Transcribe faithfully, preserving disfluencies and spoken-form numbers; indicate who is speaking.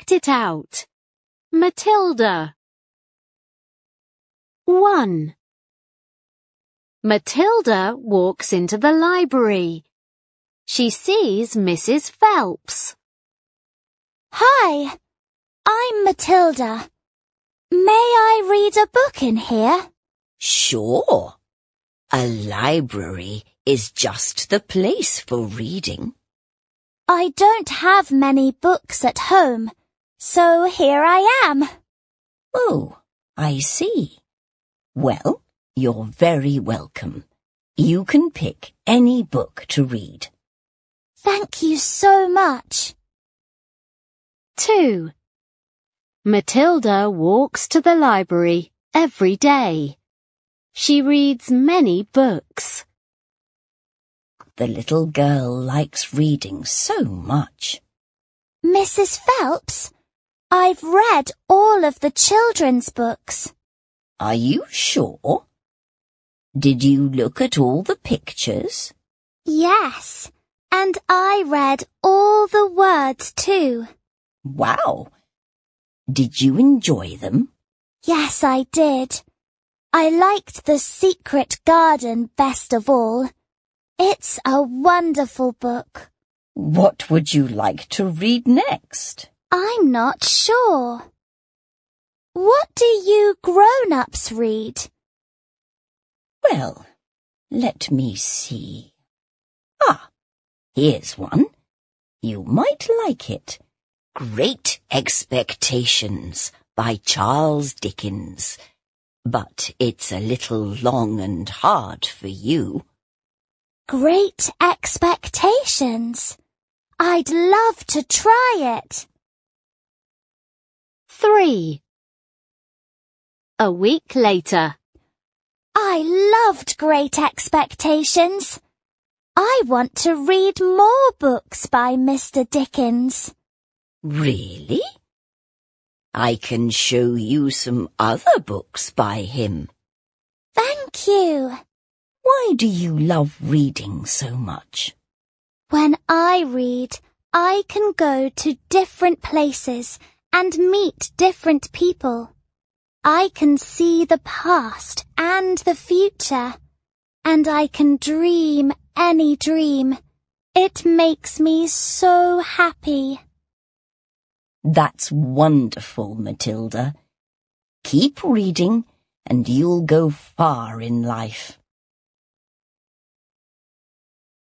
Speaker 1: act it out. Matilda. one. Matilda walks into the library. She sees Missus Phelps.
Speaker 2: Hi, I'm Matilda. May I read a book in here?
Speaker 3: Sure. A library is just the place for reading.
Speaker 2: I don't have many books at home, so here I am.
Speaker 3: Oh, I see. Well, you're very welcome. You can pick any book to read.
Speaker 2: Thank you so much.
Speaker 1: two. Matilda walks to the library every day. She reads many books.
Speaker 3: The little girl likes reading so much.
Speaker 2: Missus Phelps, I've read all of the children's books.
Speaker 3: Are you sure? Did you look at all the pictures?
Speaker 2: Yes, and I read all the words too.
Speaker 3: Wow! Did you enjoy them?
Speaker 2: Yes, I did. I liked The Secret Garden best of all. It's a wonderful book.
Speaker 3: What would you like to read next?
Speaker 2: I'm not sure. What do you grown-ups read?
Speaker 3: Well, let me see. Ah, here's one. You might like it. Great Expectations by Charles Dickens. But it's a little long and hard for you.
Speaker 2: Great Expectations. I'd love to try it.
Speaker 1: three. A week later.
Speaker 2: I loved Great Expectations. I want to read more books by Mister Dickens.
Speaker 3: Really? I can show you some other books by him.
Speaker 2: Thank you.
Speaker 3: Why do you love reading so much?
Speaker 2: When I read, I can go to different places and meet different people. I can see the past and the future, and I can dream any dream. It makes me so happy.
Speaker 3: That's wonderful, Matilda. Keep reading and you'll go far in life.